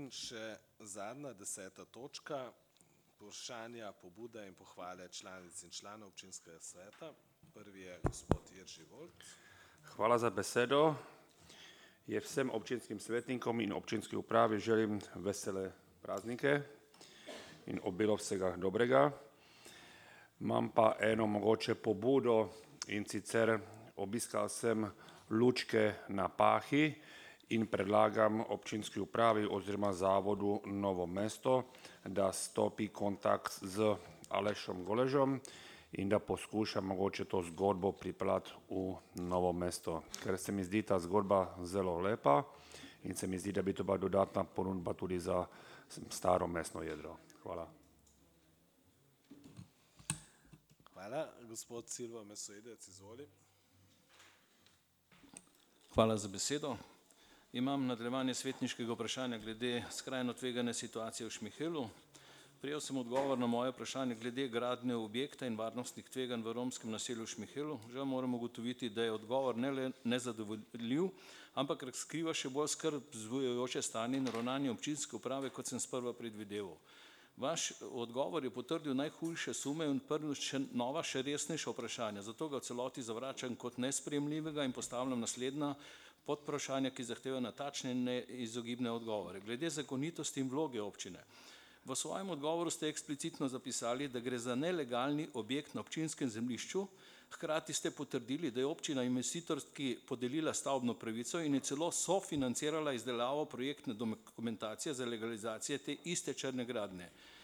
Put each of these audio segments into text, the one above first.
In še zadnja 10. točka, vprašanja, pobude in pohvale članic in članov občinskega sveta. Prvi je gospod Jerži Volt. Hvala za besedo. Vsem občinskim svetnikom in občinski upravi želim vesele praznike in obilo vsega dobrega. Imam pa eno mogoče pobudo, in sicer obiskal sem lučke na Pahi in predlagam občinski upravi oziroma zavodu Novo mesto, da stopi kontakt z Alešom Goležom in da poskuša mogoče to zgodbo pripeljati v Novo mesto, ker se mi zdi ta zgodba zelo lepa in se mi zdi, da bi to bila dodatna ponudba tudi za staro mestno jedro. Hvala. Hvala. Gospod Silvo Mesojedec, izvoli. Hvala za besedo. Imam nadaljevanje svetniškega vprašanja glede skrajno tvegane situacije v Šmihelu. Prejel sem odgovor na moje vprašanje glede gradnje objekta in varnostnih tveganj v romskem naselju v Šmihelu. Žal moram ugotoviti, da je odgovor ne le nezadovoljiv, ampak razkriva še bolj skrb vzbujajoče stanje in ravnanje občinske uprave, kot sem sprva predvideval. Vaš odgovor je potrdil najhujše sume in odprl še nova, še resnejša vprašanja. Zato ga v celoti zavračam kot nesprejemljivega in postavljam naslednja podvprašanja, ki zahtevajo natančne in neizogibne odgovore. Glede zakonitosti in vloge občine. V svojem odgovoru ste eksplicitno zapisali, da gre za nelegalni objekt na občinskem zemljišču, hkrati ste potrdili, da je občina investitorski podelila stavbno pravico in je celo sofinancirala izdelavo projektne dokumentacije za legalizacijo te iste črne gradnje.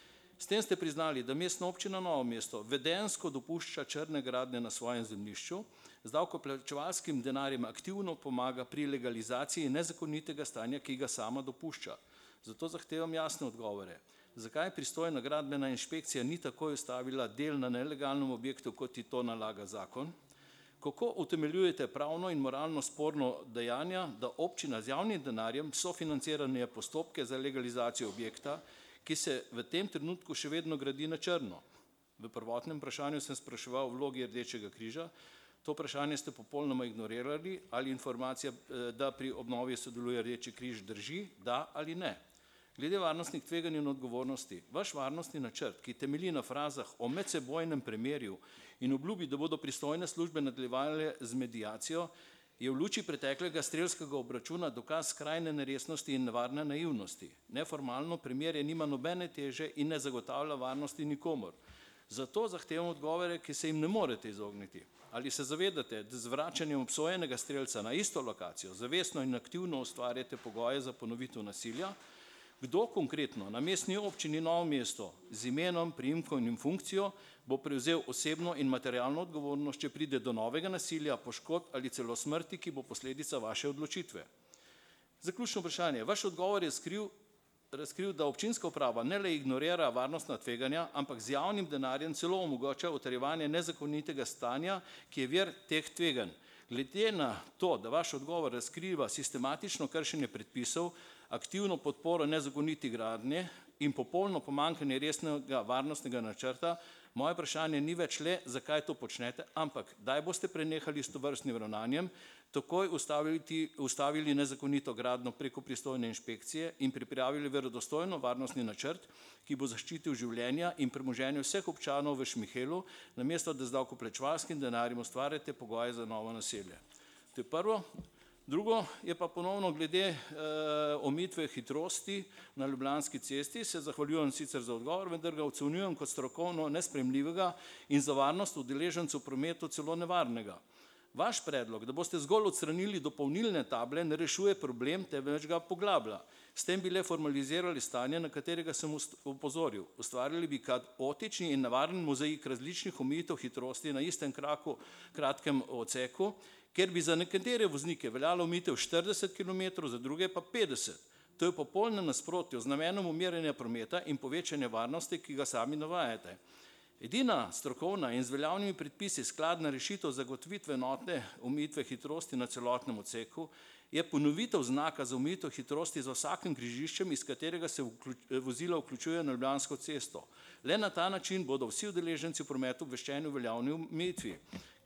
S tem ste priznali, da Mestna občina Novo mesto vedenjsko dopušča črne gradnje na svojem zemljišču, z davkoplačevalskim denarjem aktivno pomaga pri legalizaciji nezakonitega stanja, ki ga sama dopušča. Zato zahtevam jasne odgovore. Zakaj pristojna gradbena inšpekcija ni takoj ustavila del na nelegalnem objektu, kot ti to nalaga zakon? Kako utemeljujete pravno in moralno sporno dejanja, da občina z javnim denarjem sofinanciranje postopke za legalizacijo objekta, ki se v tem trenutku še vedno gradi na črno? V prvotnem vprašanju sem spraševal o vlogi Rdečega križa. To vprašanje ste popolnoma ignorirali. Ali informacija, da pri obnovi sodeluje Rdeči križ, drži, da ali ne? Glede varnostnih tveganj in odgovornosti. Vaš varnostni načrt, ki temelji na frazah o medsebojnem premirju in obljubi, da bodo pristojne službe nadaljevale z mediacijo, je v luči preteklega strelskega obračuna dokaz skrajne neresnosti in nevarne naivnosti. Neformalno premirje nima nobene teže in ne zagotavlja varnosti nikomur. Zato zahtevam odgovore, ki se jim ne morete izogniti. Ali se zavedate, da z vračanjem obsojenega strelca na isto lokacijo zavestno in aktivno ustvarjate pogoje za ponovitev nasilja? Kdo konkretno na Mestni občini Novo mesto z imenom, priimkom in funkcijo bo prevzel osebno in materialno odgovornost, če pride do novega nasilja, poškodb ali celo smrti, ki bo posledica vaše odločitve? Zaključno vprašanje. Vaš odgovor je razkril, da občinska uprava ne le ignorira varnostna tveganja, ampak z javnim denarjem celo omogoča utrjevanje nezakonitega stanja, ki je vir teh tveganj. Glede na to, da vaš odgovor razkriva sistematično kršenje predpisov, aktivno podporo nezakoniti gradnje in popolno pomanjkanje resnega varnostnega načrta, moje vprašanje ni več le, zakaj to počnete, ampak kdaj boste prenehali s tovrstnim ravnanjem, takoj ustavili nezakonito gradnjo preko pristojne inšpekcije in pripravili verodostojno varnostni načrt, ki bo zaščitil življenja in premoženje vseh občanov v Šmihelu, namesto da z davkoplačevalskim denarjem ustvarjate pogoje za novo naselje. To je prvo. Drugo je pa ponovno glede omejitve hitrosti na Ljubljanski cesti. Se zahvaljujem sicer za odgovor, vendar ga ocenjujem kot strokovno nesprejemljivega in za varnost udeležencev v prometu celo nevarnega. Vaš predlog, da boste zgolj odstranili dopolnilne table, ne rešuje problem, temveč ga poglablja. S tem bi le formalizirali stanje, na katerega sem opozoril. Ustvarili bi kaotični in nevaren mozaik različnih omejitev hitrosti na istem kratkem odseku, ker bi za nekatere voznike veljalo omejitev 40 kilometrov, za druge pa 50. To je v popolnem nasprotju z namenom umirjanja prometa in povečanja varnosti, ki ga sami navajate. Edina strokovna in z veljavnimi predpisi skladna rešitev zagotovitve enotne omejitve hitrosti na celotnem odseku je ponovitev znaka za omejitev hitrosti za vsakim križiščem, iz katerega se vozila vključuje na Ljubljansko cesto. Le na ta način bodo vsi udeleženci v prometu obveščeni o veljavni omejitvi.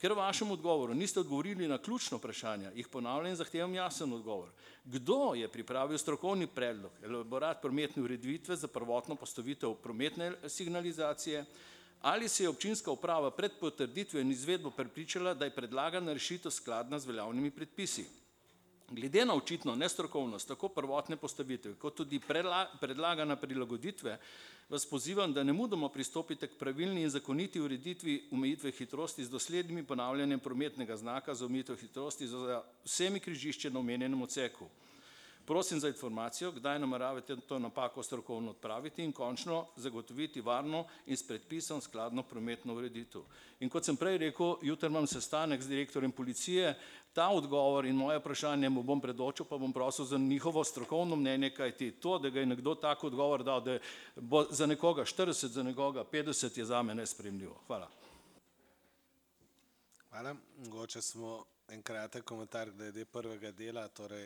Ker v vašem odgovoru niste odgovorili na ključno vprašanje, jih ponavljam in zahtevam jasen odgovor. Kdo je pripravil strokovni predlog, elaborat prometne ureditve za prvotno postavitev prometne signalizacije? Ali se je občinska uprava pred potrditvijo in izvedbo prepričala, da je predlagana rešitev skladna z veljavnimi predpisi? Glede na očitno nestrokovnost tako prvotne postavitve kot tudi predlagana prilagoditve, vas pozivam, da nemudoma pristopite k pravilni in zakoniti ureditvi omejitve hitrosti z doslednim ponavljanjem prometnega znaka za omejitev hitrosti za vsemi križišči na omenjenem odseku. Prosim za informacijo, kdaj nameravate to napako strokovno odpraviti in končno zagotoviti varno in s predpisom skladno prometno ureditev. In kot sem prej rekel, jutri imam sestanek z direktorjem policije, ta odgovor in moje vprašanje mu bom predočil, pa bom prosil za njihovo strokovno mnenje, kajti to, da ga je nekdo tak odgovor dal, da bo za nekoga 40, za nekoga 50, je zame nesprejemljivo. Hvala. Hvala. Mogoče samo en kratek komentar glede prvega dela, torej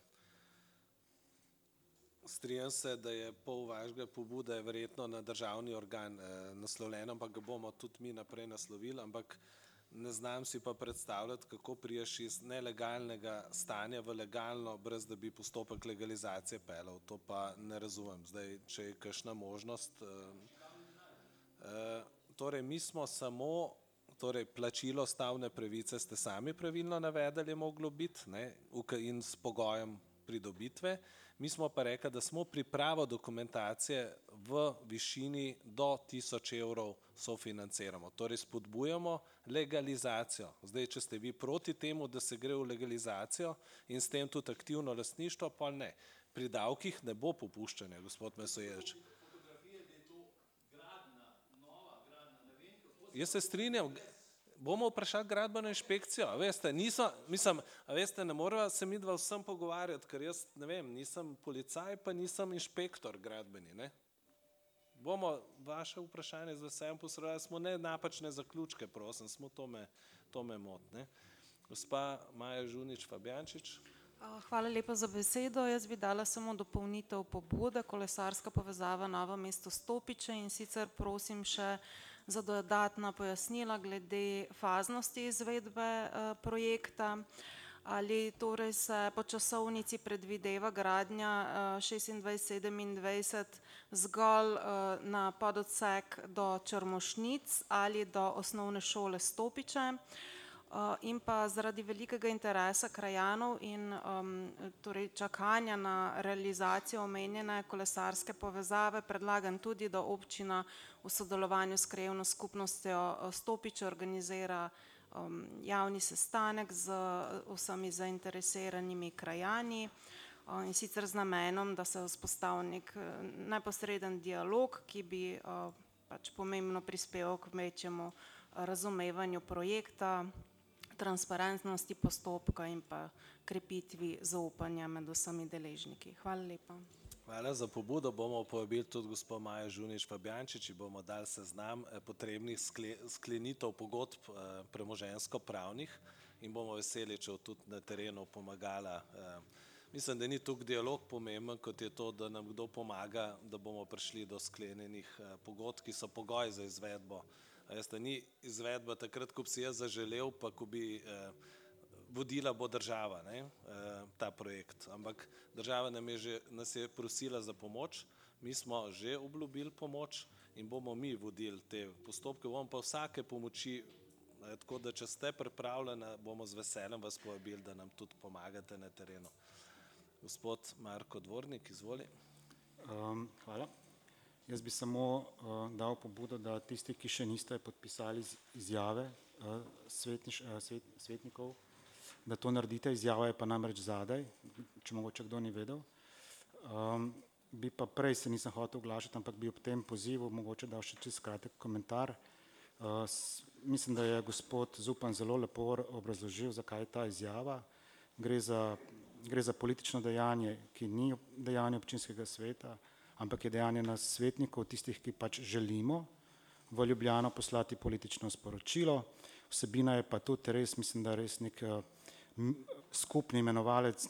strinjam se, da je pol vašega pobude verjetno na državni organ naslovljeno, ampak ga bomo tudi mi naprej naslovili, ampak ne znam si pa predstavljati, kako priješ iz nelegalnega stanja v legalno, brez da bi postopek legalizacije peljal. To pa ne razumem. Zdaj, če je kakšna možnost. Torej, mi smo samo, torej plačilo stavne pravice ste sami pravilno navedli, je moglo biti, ne, in s pogojem pridobitve. Mi smo pa rekli, da smo pripravo dokumentacije v višini do 1000 evrov sofinanciramo. Torej spodbujamo legalizacijo. Zdaj, če ste vi proti temu, da se gre v legalizacijo in s tem tudi aktivno lastništvo, pa ne. Pri davkih ne bo popuščanja, gospod Mesojevič. Jaz se strinjam. Bomo vprašali gradbeno inšpekcijo, a veste, ne moreva se midva vsem pogovarjati, ker jaz, ne vem, nisem policaj, pa nisem inšpektor gradbeni, ne. Bomo vaše vprašanje z veseljem posredovali, smo ne napačne zaključke, prosim, smo to me moti, ne. Gospa Maja Žunič Fabjančič. Hvala lepa za besedo. Jaz bi dala samo dopolnitev pobude, kolesarska povezava Novo mesto-Stopiče, in sicer prosim še za dodatna pojasnila glede faznosti izvedbe projekta. Ali torej se po časovnici predvideva gradnja 26-27 zgolj na pododsek do Črmošnic ali do osnovne šole Stopiče? In pa zaradi velikega interesa krajanov in torej čakanja na realizacijo omenjene kolesarske povezave predlagam tudi, da občina v sodelovanju s krajevno skupnostjo Stopiče organizira javni sestanek z vsemi zainteresiranimi krajani, in sicer z namenom, da se vzpostavi nek neposreden dialog, ki bi pač pomembno prispeval k večjemu razumevanju projekta, transparentnosti postopka in pa krepitvi zaupanja med vsemi deležniki. Hvala lepa. Hvala za pobudo. Bomo povabili tudi gospod Majo Žunič Fabjančič in bomo dali seznam potrebnih sklenitev pogodb premoženjsko-pravnih in bomo veseli, če bo tudi na terenu pomagala. Mislim, da ni toliko dialog pomemben, kot je to, da nam kdo pomaga, da bomo prišli do sklenjenih pogodb, ki so pogoj za izvedbo. Veste, ni izvedba takrat, ko bi si jaz zaželel, pa ko bi vodila bo država, ne, ta projekt. Ampak država nas je prosila za pomoč, mi smo že obljubili pomoč in bomo mi vodili te postopke, bomo pa vsake pomoči, tako da če ste pripravljeni, bomo z veseljem vas povabili, da nam tudi pomagate na terenu. Gospod Marko Dvornik, izvoli. Hvala. Jaz bi samo dal pobudo, da tisti, ki še niste podpisali izjave svetnikov, da to naredite. Izjava je pa namreč zadaj, če mogoče kdo ni vedel. Bi pa prej se nisem hotel oglašati, ampak bi ob tem pozivu mogoče dal še čisto kratek komentar. Mislim, da je gospod Zupan zelo lepo obrazložil, zakaj je ta izjava. Gre za politično dejanje, ki ni dejanje občinskega sveta, ampak je dejanje nas svetnikov, tistih, ki pač želimo v Ljubljano poslati politično sporočilo. Vsebina je pa tudi res, mislim, da res nek skupni imenovalec,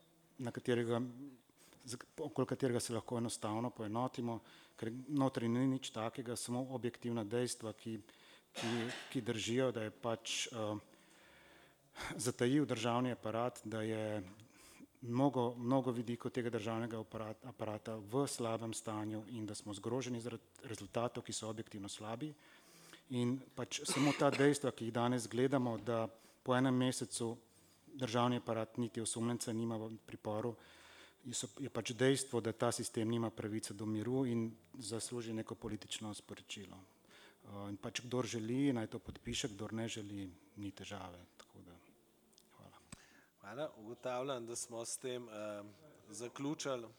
okoli katerega se lahko enostavno poenotimo, ker notri ni nič takega, samo objektivna dejstva, ki držijo, da je pač zatajil državni aparat, da je mnogo vidikov tega državnega aparata v slabem stanju in da smo zgroženi zaradi rezultatov, ki so objektivno slabi. In pač samo ta dejstva, ki jih danes gledamo, da po enem mesecu državni aparat niti osumljenca nima v priporu, je pač dejstvo, da ta sistem nima pravice do miru in zasluži neko politično sporočilo. In pač kdor želi, naj to podpiše, kdor ne želi, ni težave. Tako da, hvala. Hvala, ugotavljam, da smo s tem zaključili.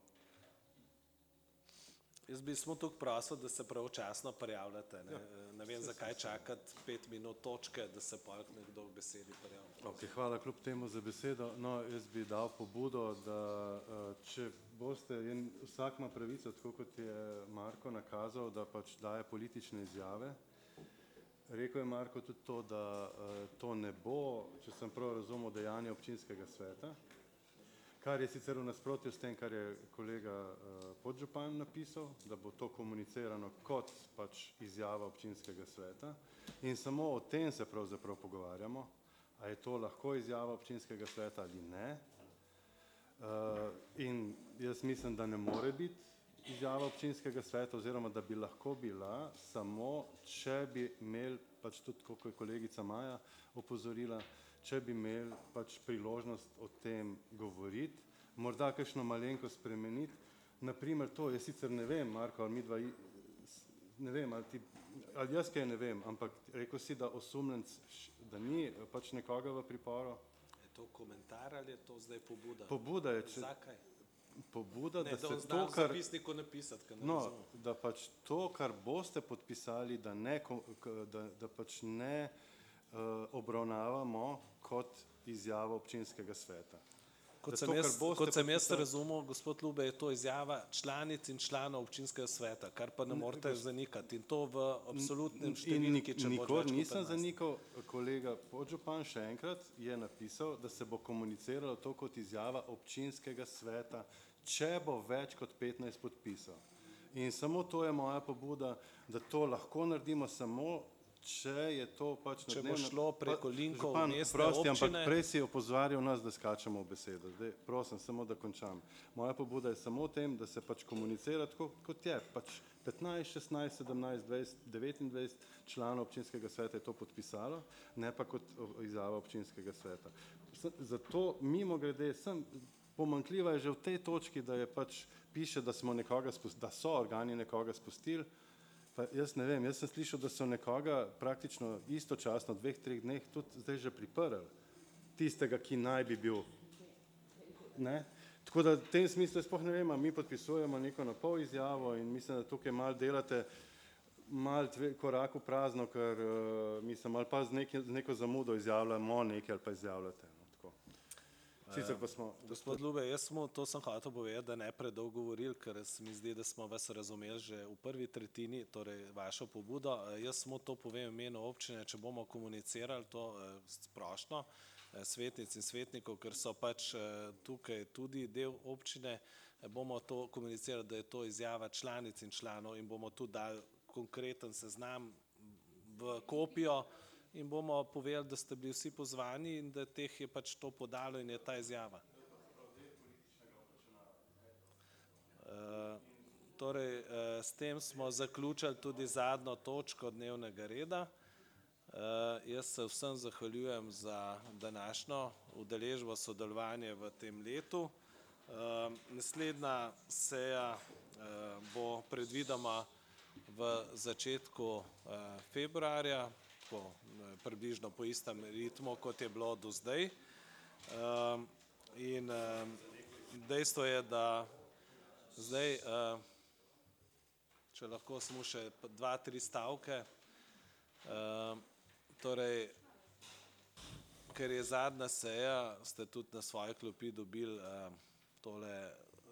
Jaz bi samo tukaj prosil, da se pravočasno prijavljate. Ne vem, zakaj čakati 5 minut točke, da se pol nekdo v besedi prijavlja. Okay, hvala kljub temu za besedo. No, jaz bi dal pobudo, da če boste, vsak ima pravico, tako kot je Marko nakazal, da pač daje politične izjave. Rekel je Marko tudi to, da to ne bo, če sem prav razumel, dejanje občinskega sveta, kar je sicer v nasprotju s tem, kar je kolega podžupan napisal, da bo to komunicirano kot pač izjava občinskega sveta in samo o tem se pravzaprav pogovarjamo, a je to lahko izjava občinskega sveta ali ne. In jaz mislim, da ne more biti izjava občinskega sveta oziroma da bi lahko bila samo, če bi imeli pač tudi, kot je kolegica Maja opozorila, če bi imeli pač priložnost o tem govoriti, morda kakšno malenko spremeniti. Naprimer to, jaz sicer ne vem, Marko, ali midva, ne vem, ali jaz kaj ne vem, ampak rekel si, da osumljenec, da ni pač nekoga v priporu. Je to komentar ali je to zdaj pobuda? Pobuda je, če... Zakaj? Pobuda, Ne, da da se on to, zna v kar... zapisniku napisati, ker ne No, razumem. da pač to, kar boste podpisali, da pač ne obravnavamo kot izjavo občinskega sveta. Kot Zato, kar boste sem jaz podpisali- razumel, gospod Lube, je to izjava članic in članov občinskega sveta, kar pa ne morete zanikati. In to v absolutnem številki, če bo Nikor več kot nisem 15. zanikal, kolega podžupan še enkrat je napisal, da se bo komuniciralo to kot izjava občinskega sveta, če bo več kot 15 podpisov. In samo to je moja pobuda, da to lahko naredimo samo, če je to pač na Če bo dnevnem- šlo preko linkov Župan, mestne prosti, ampak občine- prej si opozarjal nas, da skačemo v besedo. Zdaj, prosim, samo da končam. Moja pobuda je samo v tem, da se pač komunicira tako, kot je. Pač 15, 16, 17, 20, 29 članov občinskega sveta je to podpisalo, ne pa kot izjava občinskega sveta. Zato mimogrede, pomanjkljiva je že v tej točki, da je pač piše, da smo nekoga da so organi nekoga spustili. Pa jaz ne vem, jaz sem slišal, da so nekoga praktično istočasno v 2-3 dneh tudi zdaj že priprli. Tistega, ki naj bi bil. Ne? Tako da v tem smislu sploh ne vem, a mi podpisujemo neko napol izjavo in mislim, da tukaj malo delate korak v prazno, ker mislim, ali pa z neko zamudo izjavljamo nekaj ali pa izjavljate. No, tako. Sicer pa smo... Gospod Lube, to sem hotel povedati, da ne predolgo govorili, ker se mi zdi, da smo vas razumeli že v prvi tretjini, torej vašo pobudo. Jaz samo to povem v imenu občine, če bomo komunicirali to splošno, svetnic in svetnikov, ker so pač tukaj tudi del občine, bomo to komunicirali, da je to izjava članic in članov in bomo tudi dali konkreten seznam v kopijo in bomo povedali, da ste bili vsi pozvani in da teh je pač to podalo in je ta izjava. Torej, s tem smo zaključili tudi zadnjo točko dnevnega reda. Jaz se vsem zahvaljujem za današnjo udeležbo, sodelovanje v tem letu. Naslednja seja bo predvidoma v začetku februarja, približno po istem ritmu, kot je bilo do zdaj. In dejstvo je, da zdaj, če lahko samo še 2-3 stavke, torej, ker je zadnja seja, ste tudi na svoje klopi dobili tole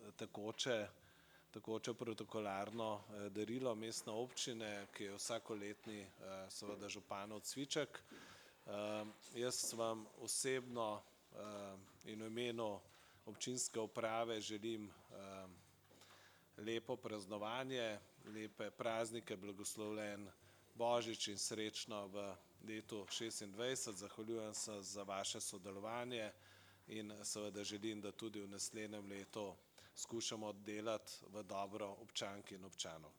tekoče protokolarno darilo mestne občine, ki je vsakoletni seveda županov cviček. Jaz vam osebno in v imenu občinske uprave želim lepo praznovanje, lepe praznike, blagoslovljen božič in srečno v letu 2026. Zahvaljujem se za vaše sodelovanje in seveda želim, da tudi v naslednjem letu skušamo delati v dobro občank in občanov.